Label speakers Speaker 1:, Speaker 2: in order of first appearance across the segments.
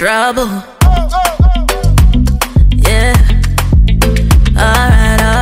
Speaker 1: trouble. Yeah. Alright.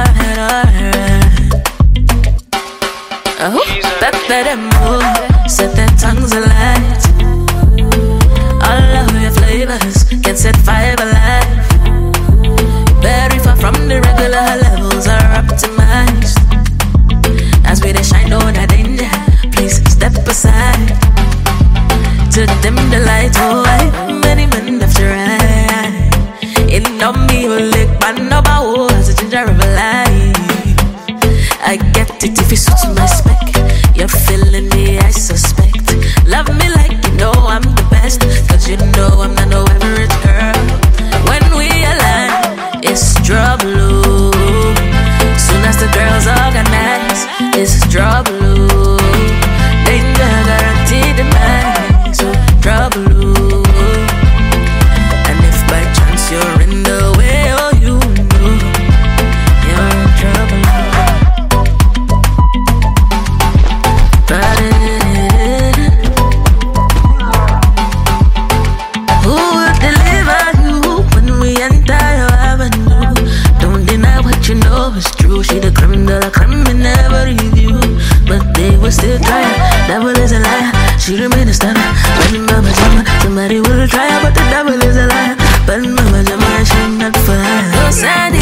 Speaker 1: Oh, better than move. Set their tongues alight. All of your flavors can set fire alive. Very far from the regular levels are optimized. As we they shine on the danger, please step aside. To dim the light, oh I many men left to right. It know me who lick but no bow as a ginger of a life. I get it if you suit my spec. You're feeling me, I suspect. Love me like you know I'm the best, cause you know I'm not no average girl. When we align, it's trouble. Soon as the girls organize, it's trouble. Danger guaranteed demise, so trouble. And if by chance you're in the way, oh you know you're in trouble. Who will deliver you when we enter your avenue? Don't deny what you know is true. She the creme de la creme and never leave you, but they will still try. Devil is a liar, she remain a stunner. When mama jama, somebody will try, but the devil is a liar. But mama jama, she not for her. So sad.